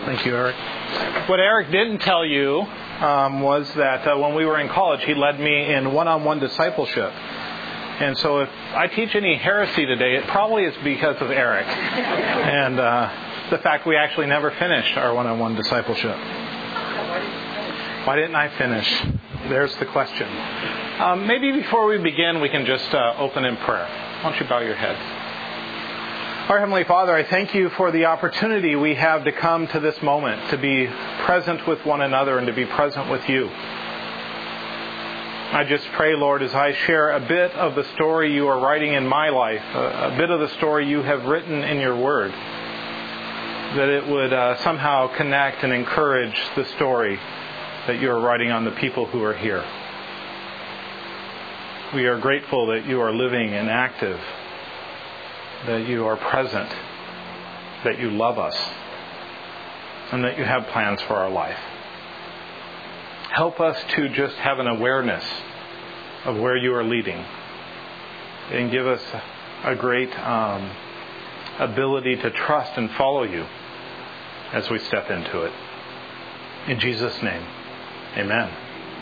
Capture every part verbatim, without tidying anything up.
Thank you, Eric. What Eric didn't tell you um, was that uh, when we were in college, he led me in one-on-one discipleship. And so if I teach any heresy today, it probably is because of Eric and uh, the fact we actually never finished our one-on-one discipleship. Why didn't I finish? There's the question. Um, maybe before we begin, we can just uh, open in prayer. Why don't you bow your heads? Our Heavenly Father, I thank you for the opportunity we have to come to this moment, to be present with one another and to be present with you. I just pray, Lord, as I share a bit of the story you are writing in my life, a, a bit of the story you have written in your word, that it would uh, somehow connect and encourage the story that you are writing on the people who are here. We are grateful that you are living and active, that you are present, that you love us, and that you have plans for our life. Help us to just have an awareness of where you are leading, and give us a great um, ability to trust and follow you as we step into it. In Jesus' name, amen.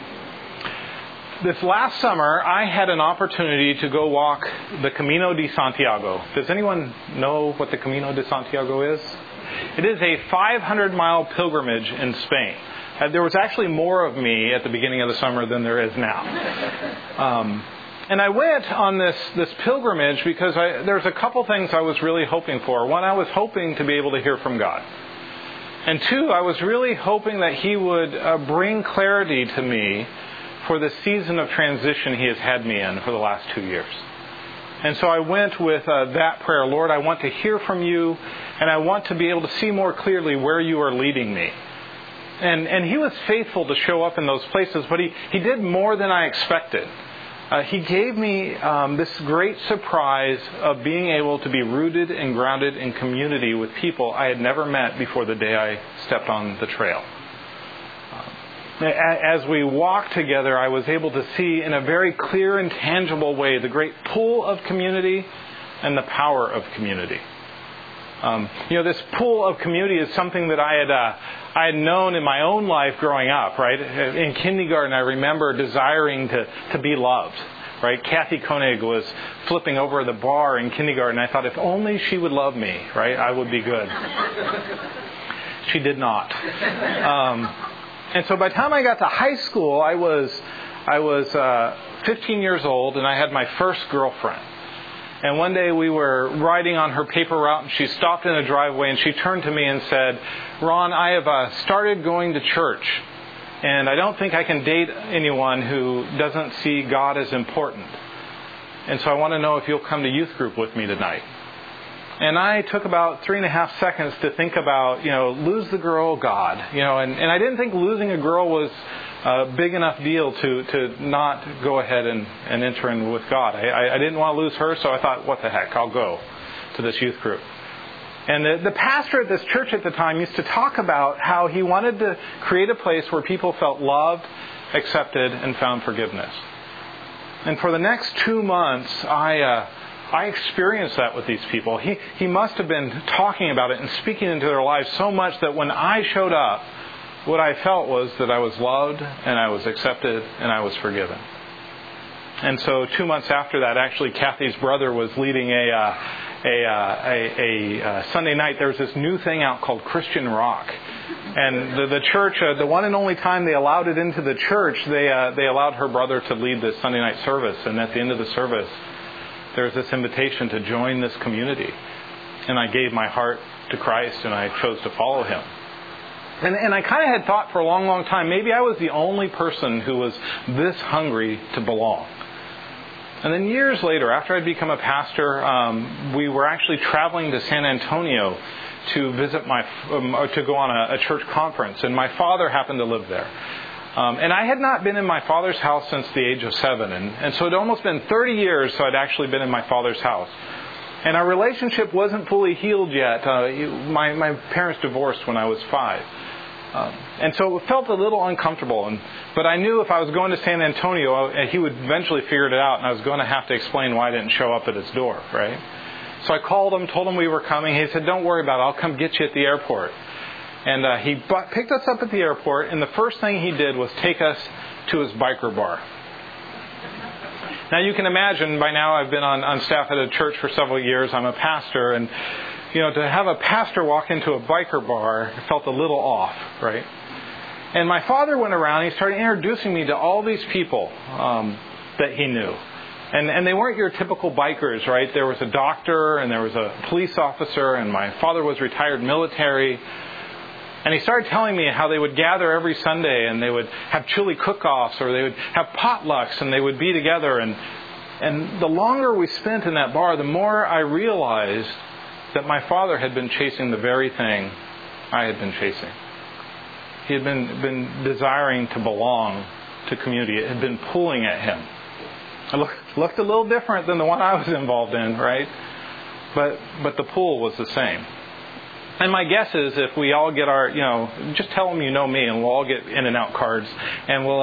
This last summer, I had an opportunity to go walk the Camino de Santiago. Does anyone know what the Camino de Santiago is? It is a five hundred mile pilgrimage in Spain. Uh, there was actually more of me at the beginning of the summer than there is now. Um, and I went on this, this pilgrimage because I, there's a couple things I was really hoping for. One, I was hoping to be able to hear from God. And two, I was really hoping that He would uh, bring clarity to me for the season of transition He has had me in for the last two years. And so I went with uh, that prayer. Lord, I want to hear from you, and I want to be able to see more clearly where you are leading me. And and He was faithful to show up in those places, but He, he did more than I expected. Uh, he gave me um, this great surprise of being able to be rooted and grounded in community with people I had never met before the day I stepped on the trail. As we walked together, I was able to see in a very clear and tangible way the great pull of community and the power of community. Um, you know, this pull of community is something that I had uh, I had known in my own life growing up. Right in kindergarten, I remember desiring to to be loved. Right, Kathy Koenig was flipping over the bar in kindergarten. I thought, if only she would love me, right, I would be good. She did not. Um, And so by the time I got to high school, I was I was uh, fifteen years old, and I had my first girlfriend. And one day we were riding on her paper route, and she stopped in a driveway, and she turned to me and said, "Ron, I have uh, started going to church, and I don't think I can date anyone who doesn't see God as important. And so I want to know if you'll come to youth group with me tonight." And I took about three and a half seconds to think about, you know, lose the girl, God. You know, and, and I didn't think losing a girl was a big enough deal to, to not go ahead and, and enter in with God. I, I didn't want to lose her, so I thought, what the heck, I'll go to this youth group. And the, the pastor at this church at the time used to talk about how he wanted to create a place where people felt loved, accepted, and found forgiveness. And for the next two months, I... Uh, I experienced that with these people. He he must have been talking about it and speaking into their lives so much that when I showed up, what I felt was that I was loved and I was accepted and I was forgiven. And so two months after that, actually, Kathy's brother was leading a uh, a, uh, a a uh, Sunday night. There was this new thing out called Christian rock, and the, the church, uh, the one and only time they allowed it into the church, they uh, they allowed her brother to lead this Sunday night service. And at the end of the service, there's this invitation to join this community. And I gave my heart to Christ, and I chose to follow Him. And, and I kind of had thought for a long, long time, maybe I was the only person who was this hungry to belong. And then years later, after I'd become a pastor, um, we were actually traveling to San Antonio to visit my, um, to go on a, a church conference. And my father happened to live there. Um, and I had not been in my father's house since the age of seven. And, and so it had almost been thirty years so I'd actually been in my father's house. And our relationship wasn't fully healed yet. Uh, my, my parents divorced when I was five. Um, and so it felt a little uncomfortable. And, but I knew if I was going to San Antonio, he would eventually figure it out. And I was going to have to explain why I didn't show up at his door, right? So I called him, told him we were coming. He said, "Don't worry about it. I'll come get you at the airport." And uh, he bu- picked us up at the airport, and the first thing he did was take us to his biker bar. Now you can imagine, by now I've been on, on staff at a church for several years. I'm a pastor, and you know, to have a pastor walk into a biker bar felt a little off, right? And my father went around, and he started introducing me to all these people um, that he knew. And and they weren't your typical bikers, right? There was a doctor, and there was a police officer, and my father was retired military. And he started telling me how they would gather every Sunday, and they would have chili cook-offs, or they would have potlucks, and they would be together. And and the longer we spent in that bar, the more I realized that my father had been chasing the very thing I had been chasing. He had been been desiring to belong to community. It had been pulling at him. It looked, looked a little different than the one I was involved in, right? But but the pull was the same. And my guess is if we all get our, you know, just tell them you know me, and we'll all get In-N-Out cards, and we'll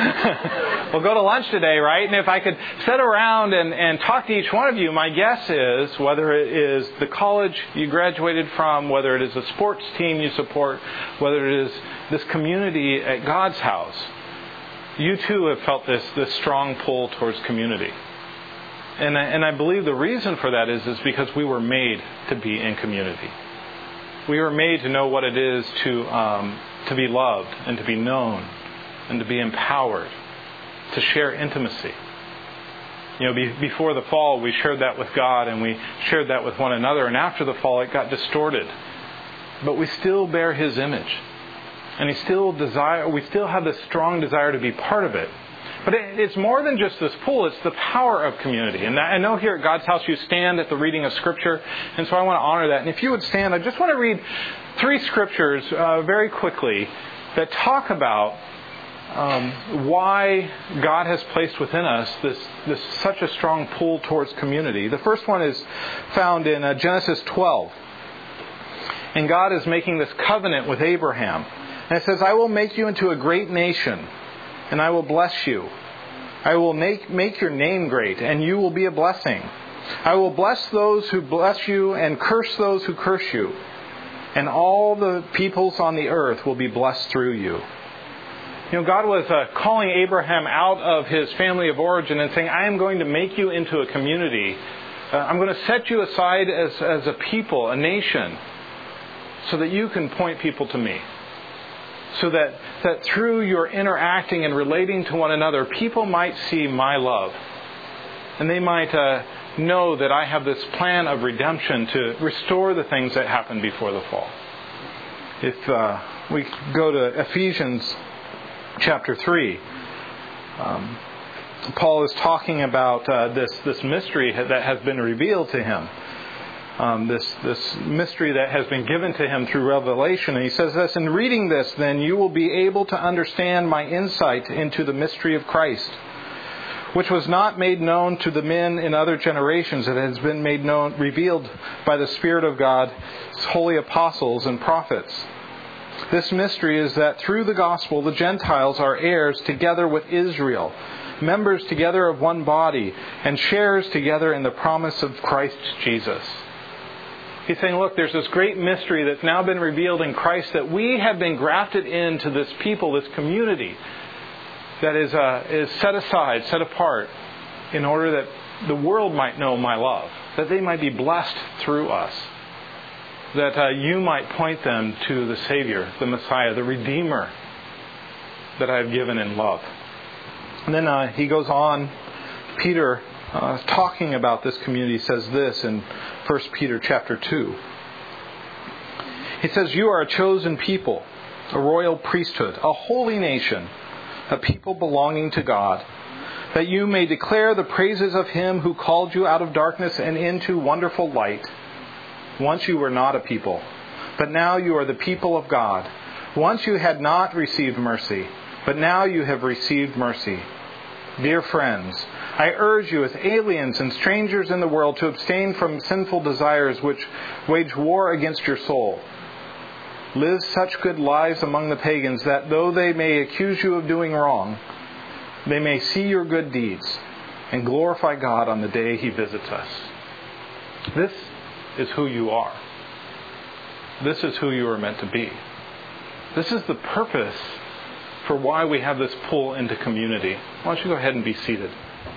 uh, we'll go to lunch today, right? And if I could sit around and, and talk to each one of you, my guess is whether it is the college you graduated from, whether it is a sports team you support, whether it is this community at God's house, you too have felt this this strong pull towards community. And I, and I believe the reason for that is is because we were made to be in community. We were made to know what it is to um, to be loved and to be known and to be empowered, to share intimacy. You know, be, before the fall, we shared that with God and we shared that with one another. And after the fall, it got distorted. But we still bear His image, and He still desire. We still have this strong desire to be part of it. But it's more than just this pull. It's the power of community. And I know here at God's house you stand at the reading of Scripture. And so I want to honor that. And if you would stand, I just want to read three Scriptures uh, very quickly that talk about um, why God has placed within us this, this such a strong pull towards community. The first one is found in uh, Genesis twelve. And God is making this covenant with Abraham. And it says, I will make you into a great nation, and I will bless you. I will make, make your name great, and you will be a blessing. I will bless those who bless you, and curse those who curse you. And all the peoples on the earth will be blessed through you. You know, God was uh, calling Abraham out of his family of origin and saying, I am going to make you into a community. Uh, I'm going to set you aside as, as a people, a nation, so that you can point people to me. So that, that through your interacting and relating to one another, people might see my love. And they might uh, know that I have this plan of redemption to restore the things that happened before the fall. If uh, we go to Ephesians chapter three, um, Paul is talking about uh, this, this mystery that has been revealed to him. Um, this this mystery that has been given to him through revelation. And he says this, in reading this, then you will be able to understand my insight into the mystery of Christ, which was not made known to the men in other generations. It has been made known, revealed by the Spirit of God, holy apostles and prophets. This mystery is that through the gospel, the Gentiles are heirs together with Israel, members together of one body, and sharers together in the promise of Christ Jesus. He's saying, look, there's this great mystery that's now been revealed in Christ, that we have been grafted into this people, this community that is uh, is set aside, set apart, in order that the world might know my love, that they might be blessed through us, that uh, you might point them to the Savior, the Messiah, the Redeemer that I have given in love. And then uh, he goes on, Peter, Uh, talking about this community, says this in First Peter chapter two. He says, you are a chosen people, a royal priesthood, a holy nation, a people belonging to God, that you may declare the praises of Him who called you out of darkness and into wonderful light. Once you were not a people, but now you are the people of God. Once you had not received mercy, but now you have received mercy. Dear friends, I urge you as aliens and strangers in the world to abstain from sinful desires which wage war against your soul. Live such good lives among the pagans that though they may accuse you of doing wrong, they may see your good deeds and glorify God on the day He visits us. This is who you are. This is who you are meant to be. This is the purpose for why we have this pull into community. Why don't you go ahead and be seated.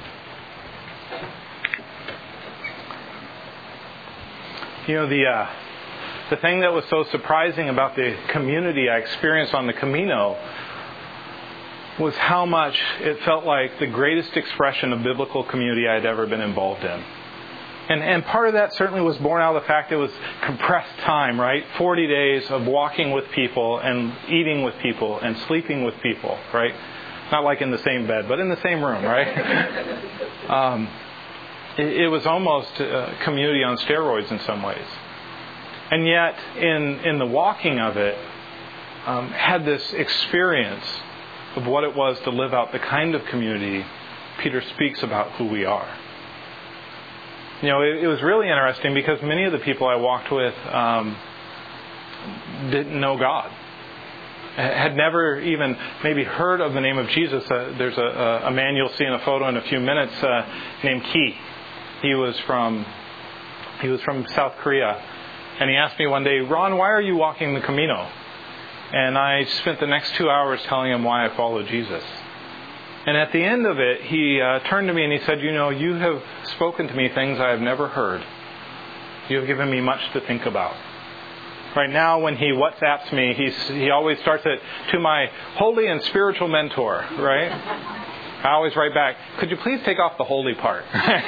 You know, the uh, the thing that was so surprising about the community I experienced on the Camino was how much it felt like the greatest expression of biblical community I had ever been involved in. And and part of that certainly was born out of the fact it was compressed time, right? forty days of walking with people and eating with people and sleeping with people, right? Not like in the same bed, but in the same room, right? um, it, it was almost a community on steroids in some ways. And yet, in, in the walking of it, um, had this experience of what it was to live out the kind of community Peter speaks about who we are. You know, it, it was really interesting because many of the people I walked with um, didn't know God. Had never even maybe heard of the name of Jesus. Uh, there's a, a man you'll see in a photo in a few minutes uh, named Key. He was from he was from South Korea. And he asked me one day, Ron, why are you walking the Camino? And I spent the next two hours telling him why I follow Jesus. And at the end of it, he uh, turned to me and he said, you know, you have spoken to me things I have never heard. You have given me much to think about. Right now, when he WhatsApps me, he's, he always starts it to my holy and spiritual mentor, right? I always write back, could you please take off the holy part?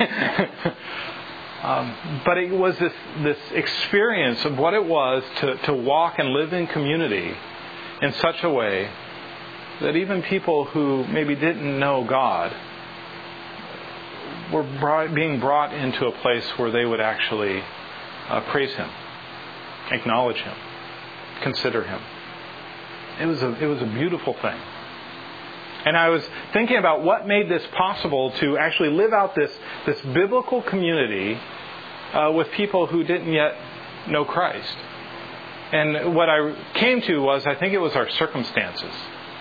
Um, but it was this this experience of what it was to, to walk and live in community in such a way that even people who maybe didn't know God were brought, being brought into a place where they would actually uh, praise Him, acknowledge Him, consider Him. It was a it was a beautiful thing. And I was thinking about what made this possible to actually live out this, this biblical community uh, with people who didn't yet know Christ. And what I came to was, I think it was our circumstances.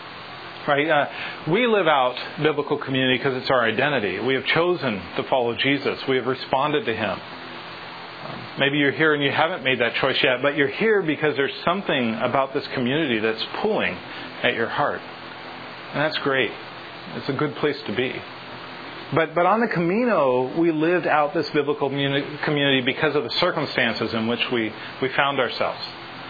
Right? Uh, we live out biblical community because it's our identity. We have chosen to follow Jesus. We have responded to Him. Um, maybe you're here and you haven't made that choice yet, but you're here because there's something about this community that's pulling at your heart. And that's great. It's a good place to be. But but on the Camino, we lived out this biblical community because of the circumstances in which we, we found ourselves.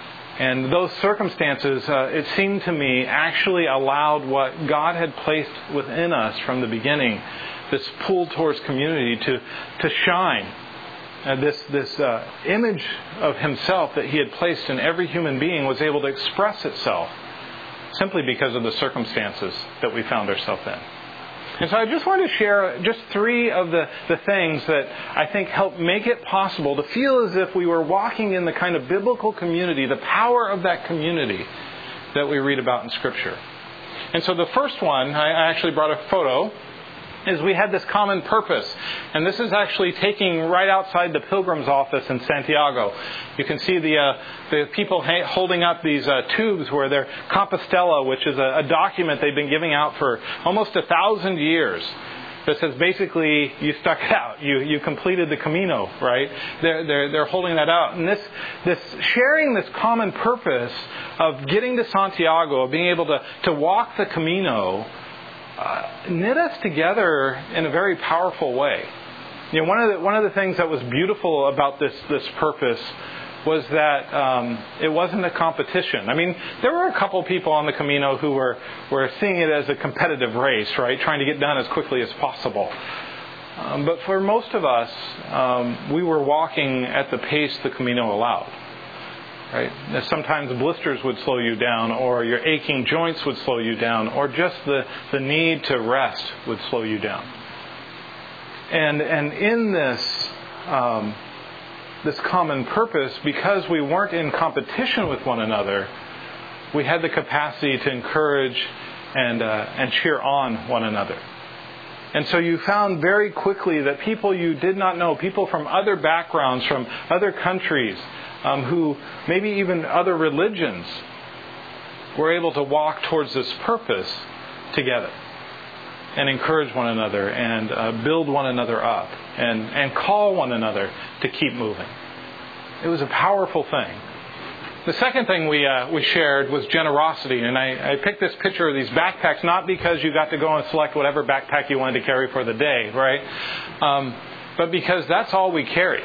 And those circumstances, uh, it seemed to me, actually allowed what God had placed within us from the beginning, this pull towards community, to, to shine. Uh, this this uh, image of Himself that He had placed in every human being was able to express itself simply because of the circumstances that we found ourselves in. And so I just wanted to share just three of the, the things that I think help make it possible to feel as if we were walking in the kind of biblical community, the power of that community that we read about in Scripture. And so the first one, I actually brought a photo, is we had this common purpose. And this is actually taking right outside the Pilgrim's office in Santiago. You can see the uh, the people ha- holding up these uh, tubes where they're Compostela, which is a, a document they've been giving out for almost a thousand years. That says basically you stuck it out, you you completed the Camino, right? They're they're they're holding that out, and this this sharing this common purpose of getting to Santiago, of being able to to walk the Camino, Uh, knit us together in a very powerful way. You know, one of the one of the things that was beautiful about this this purpose was that um, it wasn't a competition. I mean, there were a couple people on the Camino who were were seeing it as a competitive race, right, trying to get done as quickly as possible. Um, but for most of us, um, we were walking at the pace the Camino allowed. Right? Sometimes blisters would slow you down, or your aching joints would slow you down, or just the, the need to rest would slow you down. And and in this um, this common purpose, because we weren't in competition with one another, we had the capacity to encourage and uh, and cheer on one another. And so you found very quickly that people you did not know, people from other backgrounds, from other countries, Um, who maybe even other religions, were able to walk towards this purpose together and encourage one another and uh, build one another up and, and call one another to keep moving. It was a powerful thing. the second thing we uh, we shared was generosity. And I, I picked this picture of these backpacks not because you got to go and select whatever backpack you wanted to carry for the day, right? Um, but because that's all we carried.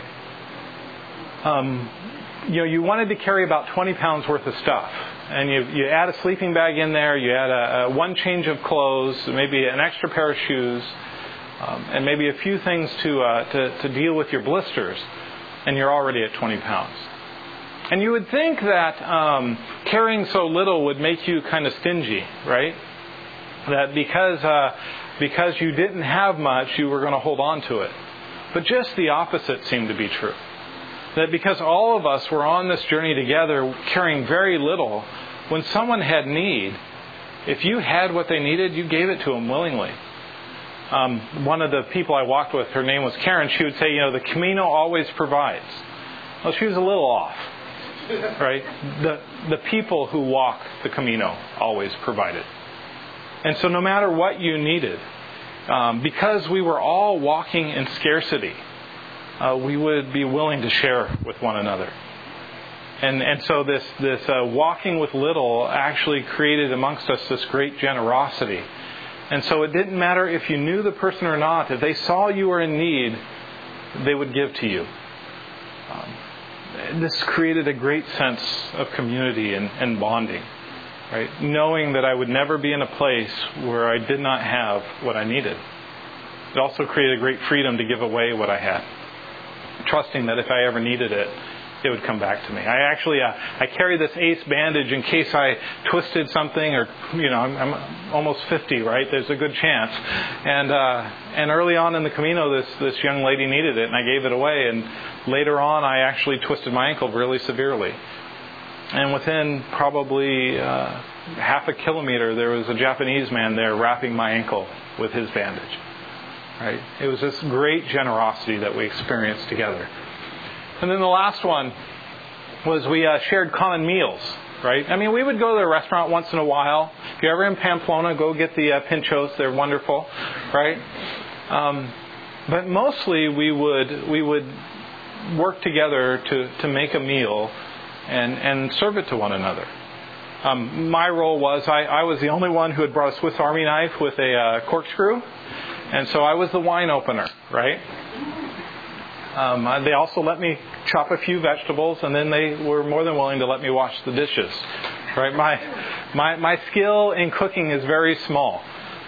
Um, you know, you wanted to carry about twenty pounds worth of stuff. And you, you add a sleeping bag in there, you add a, a one change of clothes, maybe an extra pair of shoes, um, and maybe a few things to, uh, to to deal with your blisters, and you're already at twenty pounds. And you would think that um, carrying so little would make you kind of stingy, right? That because uh, because you didn't have much, you were going to hold on to it. But just the opposite seemed to be true. That because all of us were on this journey together, carrying very little, when someone had need, if you had what they needed, you gave it to them willingly. Um, one of the people I walked with, her name was Karen, she would say, you know, the Camino always provides. Well, she was a little off, right? The, the people who walk the Camino always provided. And so no matter what you needed, um, because we were all walking in scarcity, Uh, we would be willing to share with one another. And and so this, this uh, walking with little actually created amongst us this great generosity. And so it didn't matter if you knew the person or not. If they saw you were in need, they would give to you. Um, this created a great sense of community and, and bonding. Right? Knowing that I would never be in a place where I did not have what I needed. It also created great freedom to give away what I had, trusting that if I ever needed it, it would come back to me. I actually, uh, I carry this ACE bandage in case I twisted something, or, you know, I'm, I'm almost fifty, right? There's a good chance. And uh, and early on in the Camino, this, this young lady needed it, and I gave it away. And later on, I actually twisted my ankle really severely. And within probably uh, half a kilometer, there was a Japanese man there wrapping my ankle with his bandage. Right? It was this great generosity that we experienced together. And then the last one was we uh, shared common meals. Right? I mean, we would go to the restaurant once in a while. If you're ever in Pamplona, go get the uh, pinchos. They're wonderful. Right? Um, but mostly we would we would work together to, to make a meal and, and serve it to one another. Um, my role was I, I was the only one who had brought a Swiss Army knife with a uh, corkscrew. And so I was the wine opener, right? Um, they also let me chop a few vegetables, and then they were more than willing to let me wash the dishes, right? My my my skill in cooking is very small.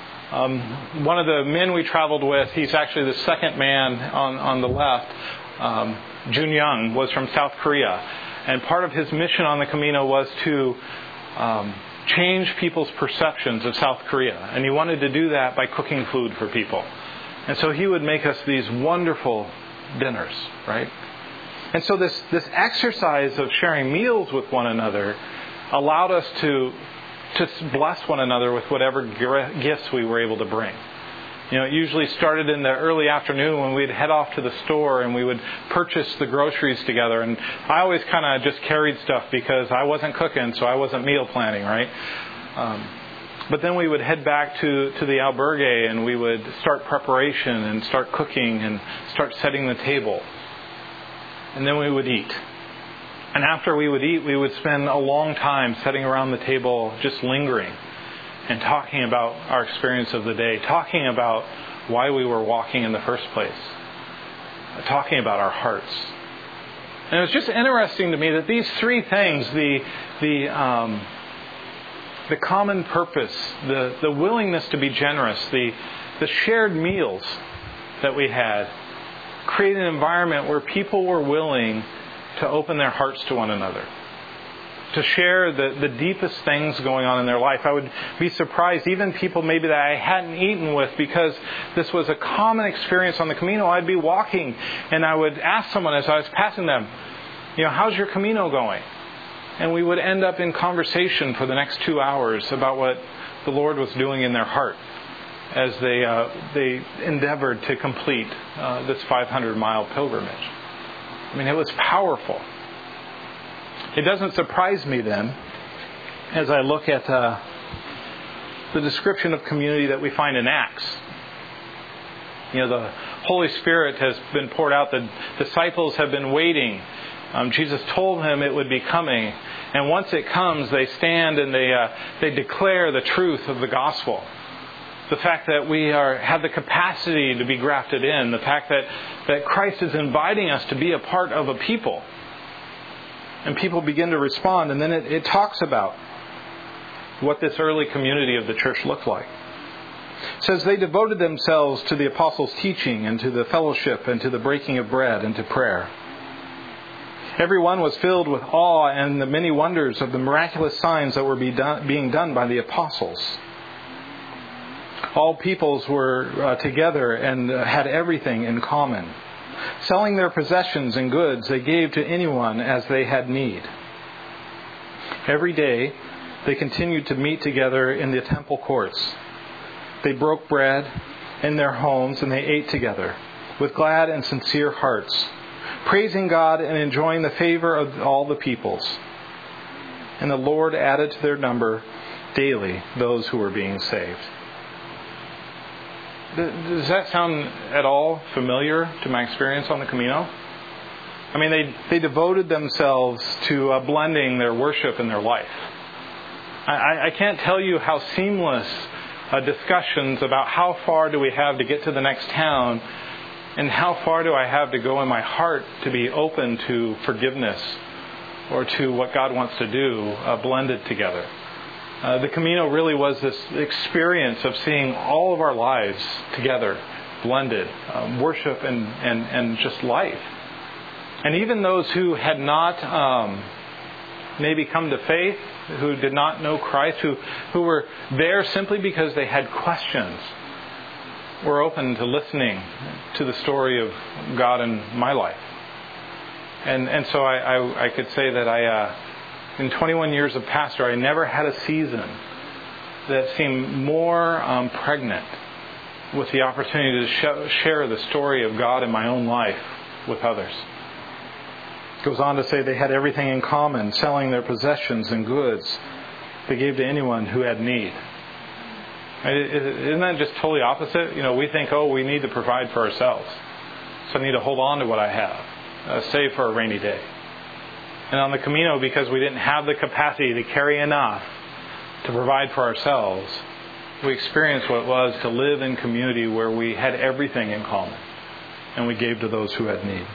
Um, one of the men we traveled with, he's actually the second man on, on the left, um, Jun Young, was from South Korea. And part of his mission on the Camino was to Um, change people's perceptions of South Korea. And he wanted to do that by cooking food for people. And so he would make us these wonderful dinners, right? And so this, this exercise of sharing meals with one another allowed us to, to bless one another with whatever gifts we were able to bring. You know, it usually started in the early afternoon when we'd head off to the store and we would purchase the groceries together. And I always kind of just carried stuff because I wasn't cooking, so I wasn't meal planning, right? Um, but then we would head back to, to the albergue and we would start preparation and start cooking and start setting the table. And then we would eat. And after we would eat, we would spend a long time sitting around the table just lingering and talking about our experience of the day, talking about why we were walking in the first place, talking about our hearts. And it was just interesting to me that these three things, the the um, the common purpose, the, the willingness to be generous, the the shared meals that we had, created an environment where people were willing to open their hearts to one another, to share the, the deepest things going on in their life. I would be surprised, even people maybe that I hadn't eaten with, because this was a common experience on the Camino. I'd be walking and I would ask someone as I was passing them, you know, how's your Camino going? And we would end up in conversation for the next two hours about what the Lord was doing in their heart as they uh, they endeavored to complete uh, this five hundred mile pilgrimage. I mean, it was powerful. It doesn't surprise me then, as I look at uh, the description of community that we find in Acts. You know, the Holy Spirit has been poured out. The disciples have been waiting Um, Jesus told him it would be coming. And once it comes, they stand and they uh, they declare the truth of the gospel. The fact that we are have the capacity to be grafted in. The fact that, that Christ is inviting us to be a part of a people. And people begin to respond. And then it, it talks about what this early community of the church looked like. It says they devoted themselves to the apostles' teaching and to the fellowship and to the breaking of bread and to prayer. Everyone was filled with awe and the many wonders of the miraculous signs that were be done, being done by the apostles. All peoples were uh, together and uh, had everything in common. Selling their possessions and goods, they gave to anyone as they had need. Every day, they continued to meet together in the temple courts. They broke bread in their homes and they ate together with glad and sincere hearts, praising God and enjoying the favor of all the peoples. And the Lord added to their number daily those who were being saved. Does that sound at all familiar to my experience on the Camino? I mean, they, they devoted themselves to uh, blending their worship and their life. I, I can't tell you how seamless uh, discussions about how far do we have to get to the next town and how far do I have to go in my heart to be open to forgiveness or to what God wants to do, uh, blended together. Uh, the Camino really was this experience of seeing all of our lives together, blended, um, worship and, and, and just life. And even those who had not um, maybe come to faith, who did not know Christ, who, who were there simply because they had questions, were open to listening to the story of God in my life. And and so I, I, I could say that I, uh, in twenty-one years of pastor, I never had a season that seemed more um, pregnant with the opportunity to sh- share the story of God in my own life with others. It goes on to say they had everything in common, selling their possessions and goods they gave to anyone who had need. Isn't that just totally opposite? You know, we think, oh, we need to provide for ourselves. So I need to hold on to what I have, uh, save for a rainy day. And on the Camino, because we didn't have the capacity to carry enough to provide for ourselves, we experienced what it was to live in community where we had everything in common and we gave to those who had need.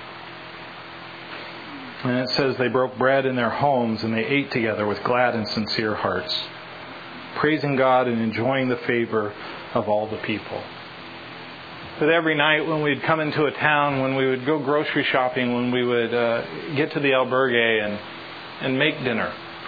And it says they broke bread in their homes and they ate together with glad and sincere hearts, praising God and enjoying the favor of all the people. But every night when we'd come into a town, when we would go grocery shopping, when we would uh, get to the albergue and, and make dinner,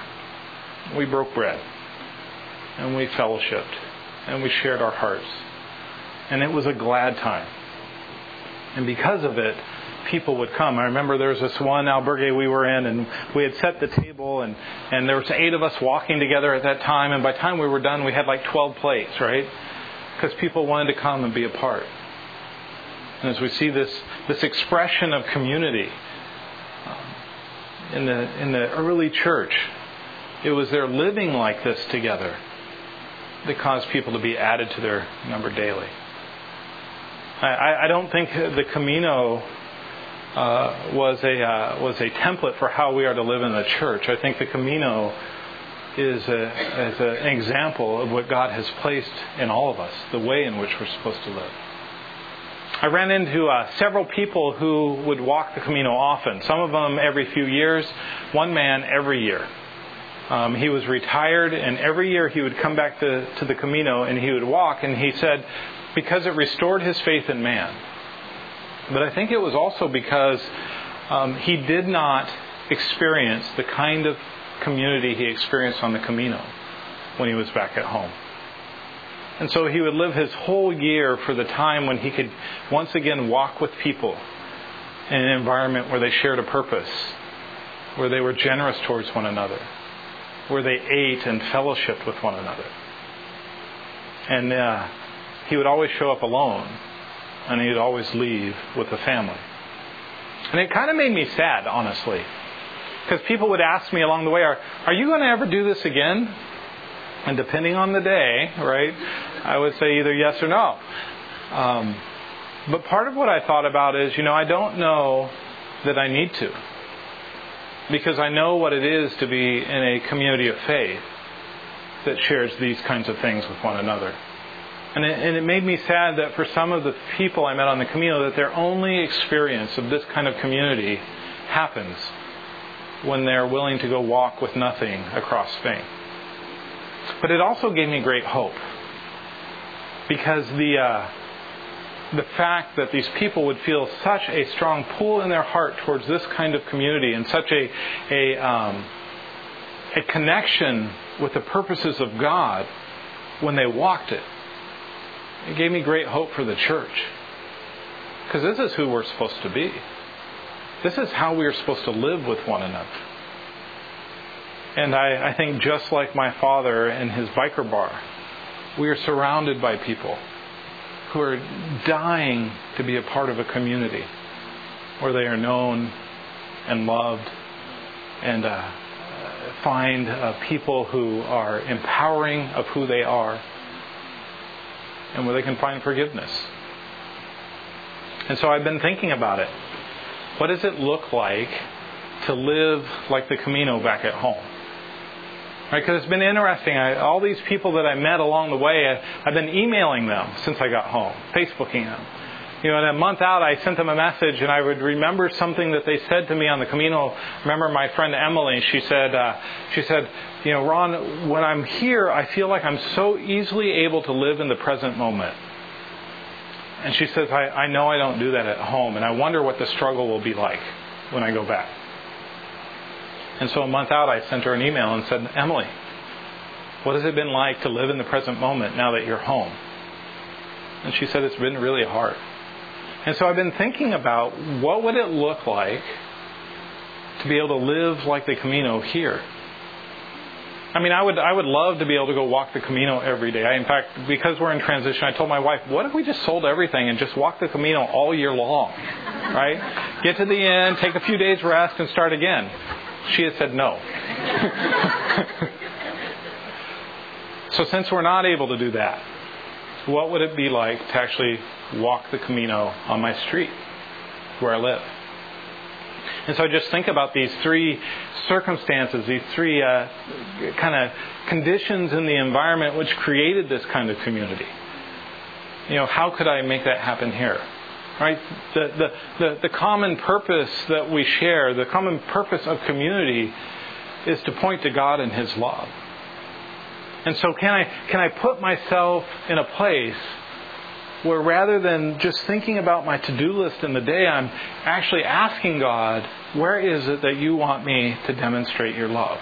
we broke bread and we fellowshiped and we shared our hearts. And it was a glad time. And because of it, people would come. I remember there was this one albergue we were in, and we had set the table, and, and there was eight of us walking together at that time, and by the time we were done, we had like twelve plates, right? Because people wanted to come and be a part. And as we see this this expression of community um, in the in the early church, it was their living like this together that caused people to be added to their number daily. I, I don't think the Camino Uh, was a uh, was a template for how we are to live in the church. I think the Camino is, a, is a, an example of what God has placed in all of us, the way in which we're supposed to live. I ran into uh, several people who would walk the Camino often, some of them every few years, one man every year. Um, he was retired, and every year he would come back to, to the Camino and he would walk, and he said, because it restored his faith in man. But I think it was also because um, he did not experience the kind of community he experienced on the Camino when he was back at home. And so he would live his whole year for the time when he could once again walk with people in an environment where they shared a purpose, where they were generous towards one another, where they ate and fellowshiped with one another. And uh, he would always show up alone. And he'd always leave with the family. And it kind of made me sad, honestly. Because people would ask me along the way, are, are you going to ever do this again? And depending on the day, right, I would say either yes or no. Um, but part of what I thought about is, you know, I don't know that I need to. because I know what it is to be in a community of faith that shares these kinds of things with one another. And it, and it made me sad that for some of the people I met on the Camino, that their only experience of this kind of community happens when they're willing to go walk with nothing across Spain. But it also gave me great hope, because the uh, the fact that these people would feel such a strong pull in their heart towards this kind of community and such a a, um, a connection with the purposes of God when they walked it, it gave me great hope for the church. Because this is who we're supposed to be. This is how we are supposed to live with one another. And I, I think just like my father and his biker bar, we are surrounded by people who are dying to be a part of a community where they are known and loved, and uh, find uh, people who are empowering of who they are, and where they can find forgiveness. And so I've been thinking about it. What does it look like to live like the Camino back at home? Right, because it's been interesting. I, all these people that I met along the way, I, I've been emailing them since I got home, Facebooking them. You know, and a month out, I sent them a message, and I would remember something that they said to me on the Camino. Remember my friend Emily? She said, uh, she said, you know, Ron, when I'm here, I feel like I'm so easily able to live in the present moment. And she says, I, I know I don't do that at home, and I wonder what the struggle will be like when I go back. And so a month out, I sent her an email and said, Emily, what has it been like to live in the present moment now that you're home? And she said, it's been really hard. And so I've been thinking about what would it look like to be able to live like the Camino here. I mean, I would I would love to be able to go walk the Camino every day. I, in fact, because we're in transition, I told my wife, what if we just sold everything and just walk the Camino all year long? Right? Get to the end, take a few days rest, and start again. She had said no. So since we're not able to do that, what would it be like to actually walk the Camino on my street where I live? And so I just think about these three circumstances, these three uh, kind of conditions in the environment which created this kind of community. You know, how could I make that happen here? Right? The, the, the, the common purpose that we share, the common purpose of community is to point to God and His love. And so can I can I put myself in a place where rather than just thinking about my to-do list in the day, I'm actually asking God, where is it that you want me to demonstrate your love?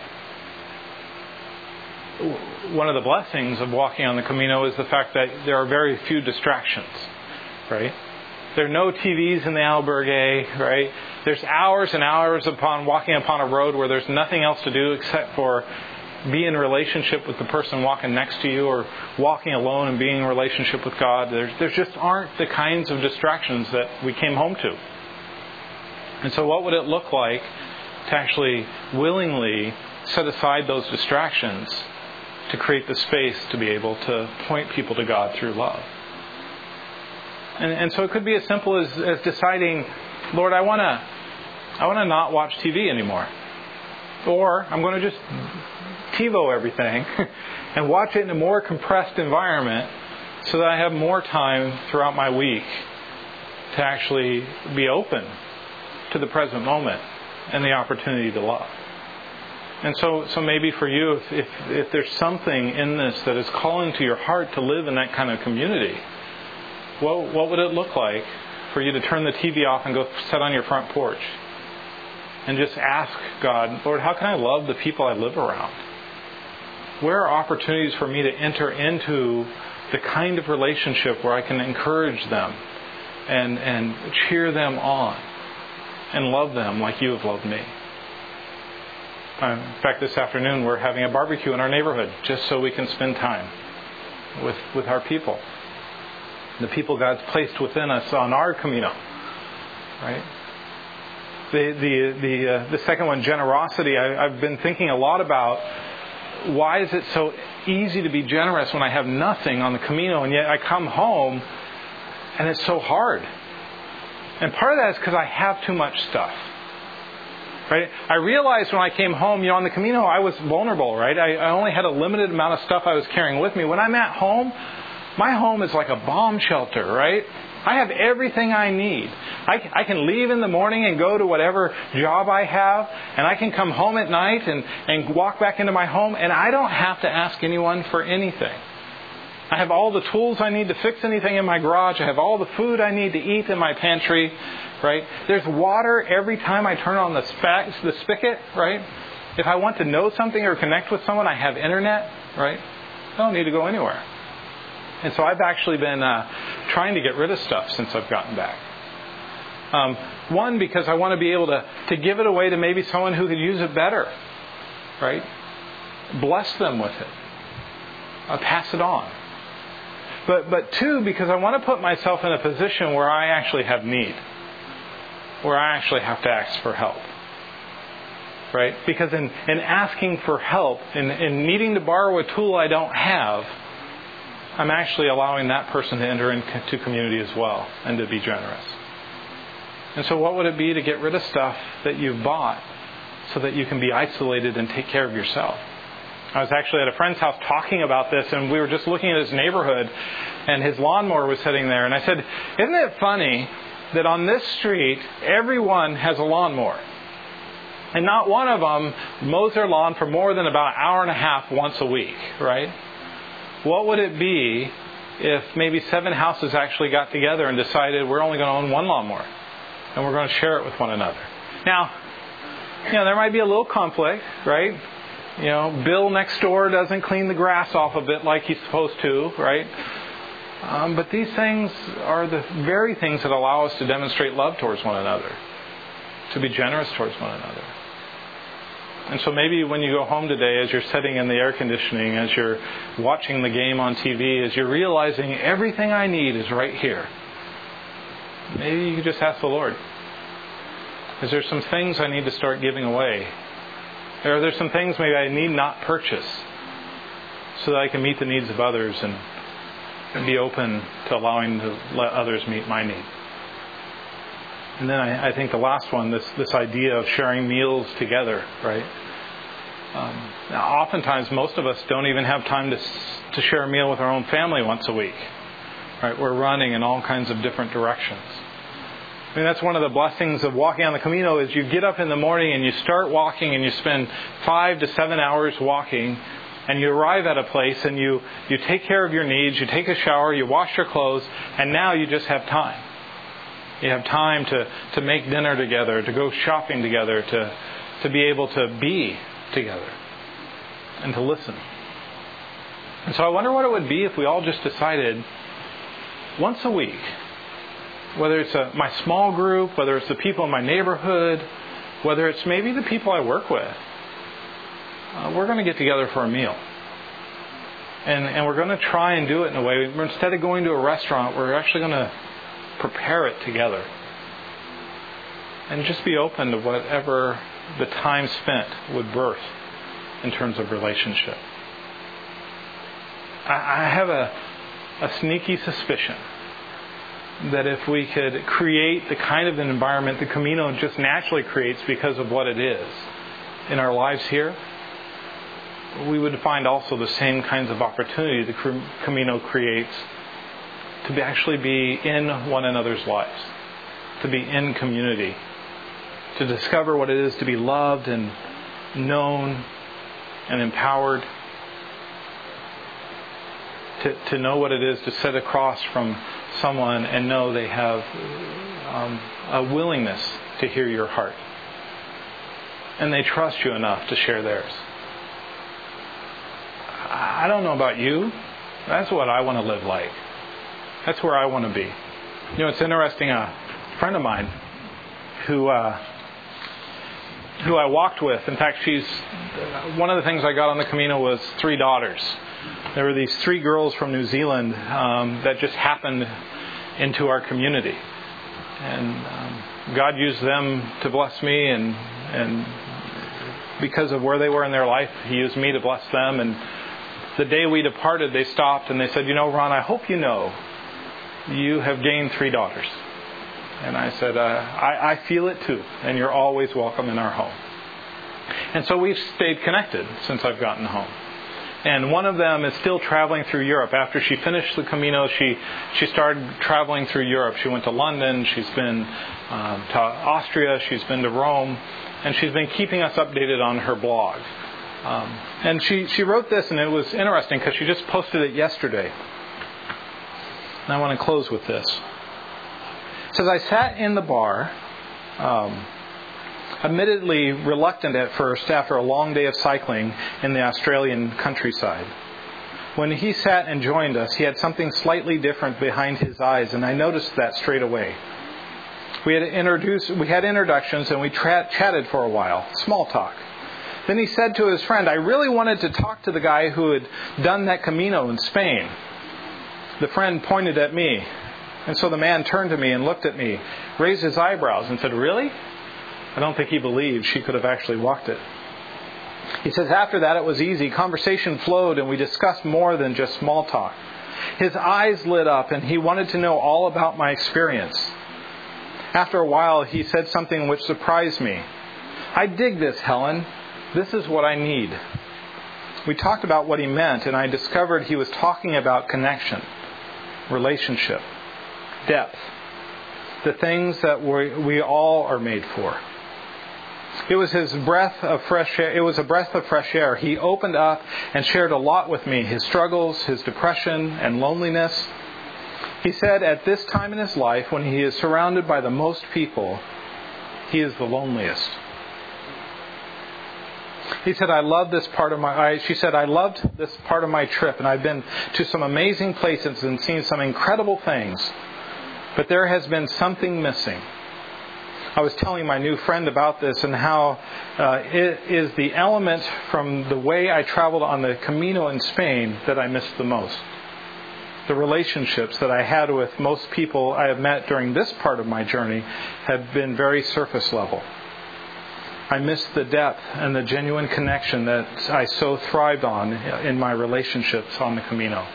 One of the blessings of walking on the Camino is the fact that there are very few distractions, right? There are no T Vs in the albergue, right? There's hours and hours upon walking upon a road where there's nothing else to do except for be in relationship with the person walking next to you, or walking alone and being in relationship with God. There's, there just aren't the kinds of distractions that we came home to. And so what would it look like to actually willingly set aside those distractions to create the space to be able to point people to God through love? And, and so it could be as simple as, as deciding, Lord, I want to I want to not watch T V anymore. Or I'm going to just TiVo everything and watch it in a more compressed environment so that I have more time throughout my week to actually be open to the present moment and the opportunity to love. And so so maybe for you, if, if, if there's something in this that is calling to your heart to live in that kind of community, what, what would it look like for you to turn the T V off and go sit on your front porch and just ask God, Lord, how can I love the people I live around? Where are opportunities for me to enter into the kind of relationship where I can encourage them and, and cheer them on and love them like you have loved me? Um, in fact, this afternoon we're having a barbecue in our neighborhood just so we can spend time with, with our people. The people God's placed within us on our Camino. Right? The the the uh, the second one, generosity. I, I've been thinking a lot about why is it so easy to be generous when I have nothing on the Camino, and yet I come home and it's so hard. And part of that is because I have too much stuff. Right? I realized when I came home, you know, on the Camino, I was vulnerable, right? I, I only had a limited amount of stuff I was carrying with me. When I'm at home, my home is like a bomb shelter, right? I have everything I need. I, I can leave in the morning and go to whatever job I have, and I can come home at night and, and walk back into my home, and I don't have to ask anyone for anything. I have all the tools I need to fix anything in my garage. I have all the food I need to eat in my pantry, right? There's water every time I turn on the, spa- the spigot, right? If I want to know something or connect with someone, I have internet, right? I don't need to go anywhere. And so I've actually been uh, trying to get rid of stuff since I've gotten back. Um, one, because I want to be able to, to give it away to maybe someone who could use it better, right? Bless them with it. I'll pass it on. But but two, because I want to put myself in a position where I actually have need, where I actually have to ask for help. Right? Because in, in asking for help, in, in needing to borrow a tool I don't have, I'm actually allowing that person to enter into community as well and to be generous. And so what would it be to get rid of stuff that you've bought so that you can be isolated and take care of yourself? I was actually at a friend's house talking about this, and we were just looking at his neighborhood, and his lawnmower was sitting there. And I said, isn't it funny that on this street, everyone has a lawnmower? And not one of them mows their lawn for more than about an hour and a half once a week, right? What would it be if maybe seven houses actually got together and decided we're only going to own one lawnmower, and we're going to share it with one another? Now, you know, there might be a little conflict, right? You know, Bill next door doesn't clean the grass off a bit like he's supposed to, right? Um, but these things are the very things that allow us to demonstrate love towards one another, to be generous towards one another. And so maybe when you go home today, as you're sitting in the air conditioning, as you're watching the game on T V, as you're realizing everything I need is right here, maybe you could just ask the Lord, is there some things I need to start giving away? Or are there some things maybe I need not purchase so that I can meet the needs of others and, and be open to allowing to let others meet my need? And then I, I think the last one, this, this idea of sharing meals together, right? Um, now, oftentimes, most of us don't even have time to to share a meal with our own family once a week, right? We're running in all kinds of different directions. I mean, that's one of the blessings of walking on the Camino is you get up in the morning and you start walking and you spend five to seven hours walking, and you arrive at a place and you, you take care of your needs, you take a shower, you wash your clothes, and now you just have time. You have time to, to make dinner together, to go shopping together, to, to be able to be together and to listen. And so I wonder what it would be if we all just decided once a week, whether it's a, my small group, whether it's the people in my neighborhood, whether it's maybe the people I work with, uh, we're going to get together for a meal. And, and we're going to try and do it in a way, instead of going to a restaurant, we're actually going to prepare it together. And just be open to whatever the time spent would birth in terms of relationship. I, I have a, a sneaky suspicion that if we could create the kind of an environment the Camino just naturally creates because of what it is in our lives here, we would find also the same kinds of opportunity the Camino creates to be actually be in one another's lives, to be in community, to discover what it is to be loved and known and empowered, to, to know what it is to sit across from someone and know they have um, a willingness to hear your heart. And they trust you enough to share theirs. I don't know about you. That's what I want to live like. That's where I want to be. You know, it's interesting. A friend of mine who uh, who I walked with. In fact, she's one of the things I got on the Camino was three daughters. There were these three girls from New Zealand um, that just happened into our community, and um, God used them to bless me, and and because of where they were in their life, He used me to bless them. And the day we departed, they stopped and they said, "You know, Ron, I hope you know you have gained three daughters." And I said, uh, I, I feel it too, and you're always welcome in our home. And so we've stayed connected since I've gotten home. And one of them is still traveling through Europe. After she finished the Camino, she, she started traveling through Europe. She went to London, she's been um, to Austria, she's been to Rome, and she's been keeping us updated on her blog. Um, and she, she wrote this, and it was interesting because she just posted it yesterday. And I want to close with this. It says, I sat in the bar, um, admittedly reluctant at first after a long day of cycling in the Australian countryside. When he sat and joined us, he had something slightly different behind his eyes, and I noticed that straight away. We had introduced, we had introductions, and we tra- chatted for a while, small talk. Then he said to his friend, I really wanted to talk to the guy who had done that Camino in Spain. The friend pointed at me, and so the man turned to me and looked at me, raised his eyebrows, and said, really? I don't think he believed she could have actually walked it. He says, after that it was easy. Conversation flowed and we discussed more than just small talk. His eyes lit up and he wanted to know all about my experience. After a while he said something which surprised me. I dig this, Helen. This is what I need. We talked about what he meant, and I discovered he was talking about connection, relationship, depth, the things that we, we all are made for. It was his breath of fresh air. It was a breath of fresh air. He opened up and shared a lot with me, his struggles, his depression and loneliness. He said at this time in his life, when he is surrounded by the most people, he is the loneliest. He said, I love this part of my, I, she said, I loved this part of my trip, and I've been to some amazing places and seen some incredible things, but there has been something missing. I was telling my new friend about this and how uh, it is the element from the way I traveled on the Camino in Spain that I missed the most. The relationships that I had with most people I have met during this part of my journey have been very surface level. I missed the depth and the genuine connection that I so thrived on in my relationships on the Camino.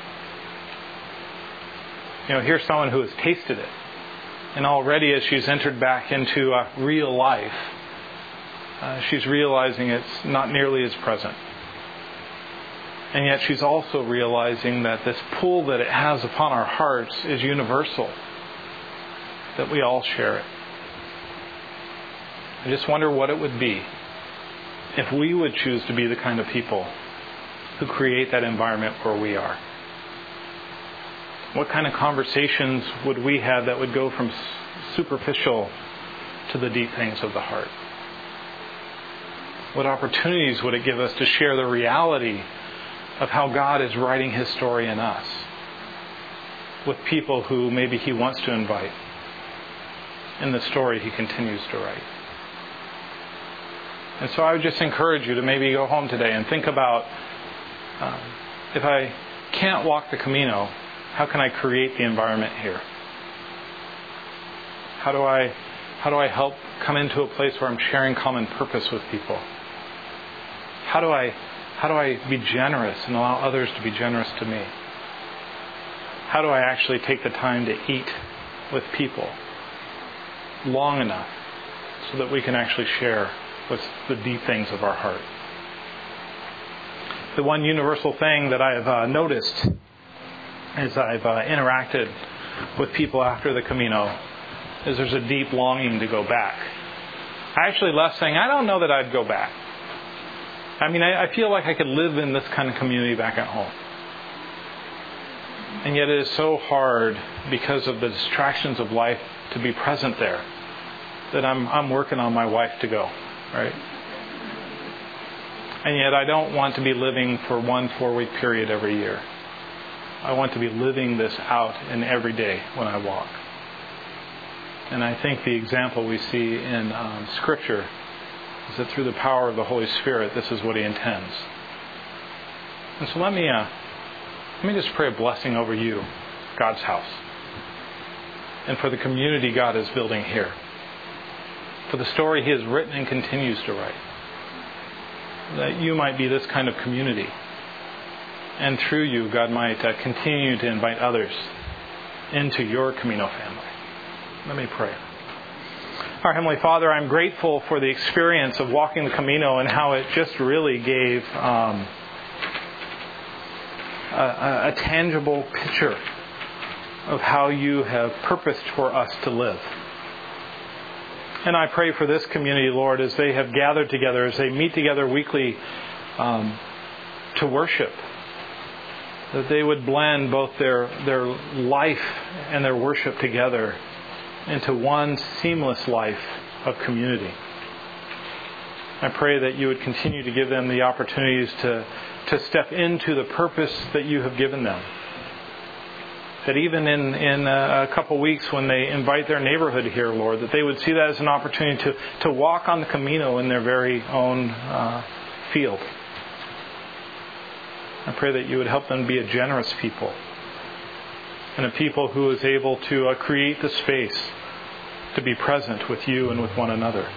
You know, here's someone who has tasted it. And already as she's entered back into uh, real life, uh, she's realizing it's not nearly as present. And yet she's also realizing that this pull that it has upon our hearts is universal, that we all share it. I just wonder what it would be if we would choose to be the kind of people who create that environment where we are. What kind of conversations would we have that would go from superficial to the deep things of the heart? What opportunities would it give us to share the reality of how God is writing His story in us with people who maybe He wants to invite in the story He continues to write? And so I would just encourage you to maybe go home today and think about, um, if I can't walk the Camino, how can I create the environment here? How do I how do I help come into a place where I'm sharing common purpose with people? How do I how do I be generous and allow others to be generous to me? How do I actually take the time to eat with people long enough so that we can actually share with the deep things of our heart? The one universal thing that I have uh, noticed as I've uh, interacted with people after the Camino is there's a deep longing to go back. I actually left saying, I don't know that I'd go back. I mean, I, I feel like I could live in this kind of community back at home. And yet it is so hard because of the distractions of life to be present there that I'm I'm working on my wife to go, right? And yet I don't want to be living for one four-week period every year. I want to be living this out in every day when I walk. And I think the example we see in um, Scripture is that through the power of the Holy Spirit, this is what He intends. And so let me uh, let me just pray a blessing over you, God's house, and for the community God is building here, for the story He has written and continues to write, that you might be this kind of community. And through you, God might uh, continue to invite others into your Camino family. Let me pray. Our Heavenly Father, I'm grateful for the experience of walking the Camino and how it just really gave um, a, a tangible picture of how you have purposed for us to live. And I pray for this community, Lord, as they have gathered together, as they meet together weekly um, to worship, that they would blend both their their life and their worship together into one seamless life of community. I pray that you would continue to give them the opportunities to, to step into the purpose that you have given them. That even in, in a couple weeks when they invite their neighborhood here, Lord, that they would see that as an opportunity to, to walk on the Camino in their very own uh, field. I pray that you would help them be a generous people and a people who is able to uh, create the space to be present with you and with one another.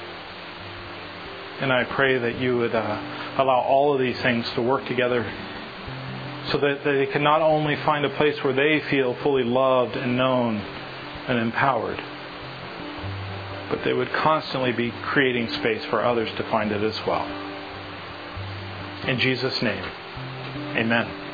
And I pray that you would uh, allow all of these things to work together so that they can not only find a place where they feel fully loved and known and empowered, but they would constantly be creating space for others to find it as well. In Jesus' name, amen.